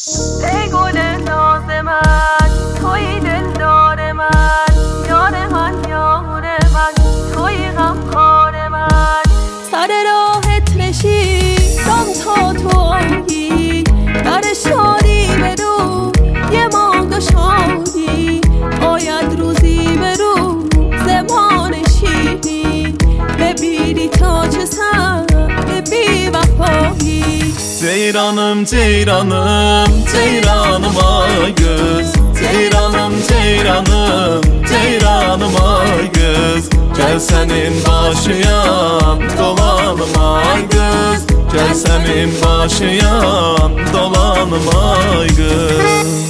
ای گل ناز من، توی دلدار من، یار من یار من، توی غمخوار من. سر راهت نشیدم تا تو آیی، در شادی برو یه ما گشادی. آید روزی به روز ما نشینی، ببینی تا چه سر بی وفایی. Ceyranım ceyranım ceyranım ay kız, Ceyranım ceyranım ceyranım ay kız. Gel senin başıyan dolanım ay kız, Gel senin başıyan dolanım ay kız.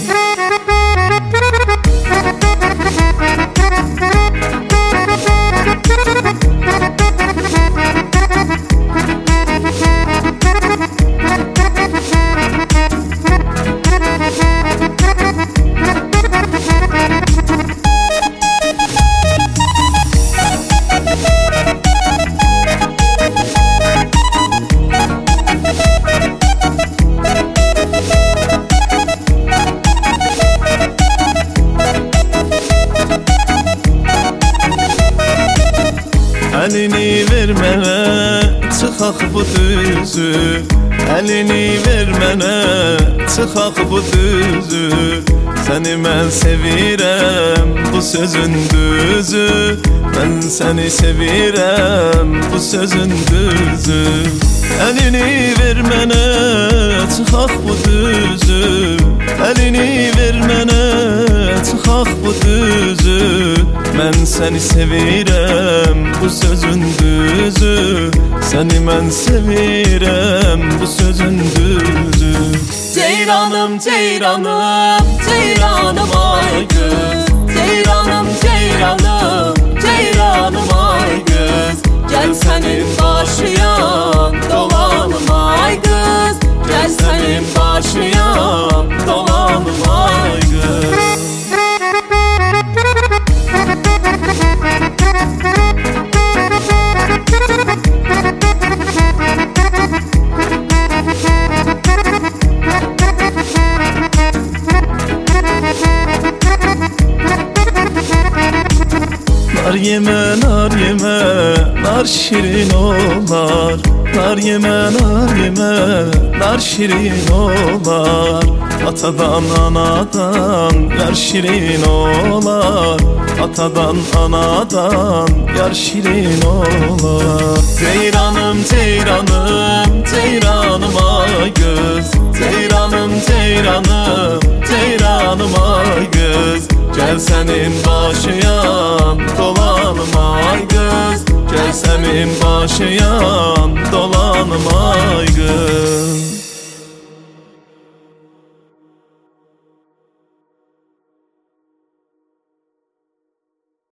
Elini vermene çıkak bu düzü, Elini vermene çıkak bu düzü. Seni ben sevirem bu sözün düzü, Ben seni sevirem bu sözün düzü. Elini vermene çıkak bu düzü, Elini vermene çıkak bu düzü. Ben seni sevirem bu sözün düzü, Seni ben sevirem bu sözün düzü. Ceyranım ceyranım ceyranım ay kız, Ceyranım ceyranım ceyranım ay kız. Gel senin başıyan dolanım ay kız, Gel senin başıyan dolanım ay kız. Nar yeme, nar yeme, nar şirin olar. Nar yeme, nar yeme, nar şirin olar. Atadan anadan yar şirin olar, Atadan anadan yar şirin olar. Ceyranım ceyranım ceyranım ay kız, Ceyranım ceyranım ceyranım ay kız. Gel senin başıyan dolanım ay kız, Gel senin başıyan dolanım ay kız.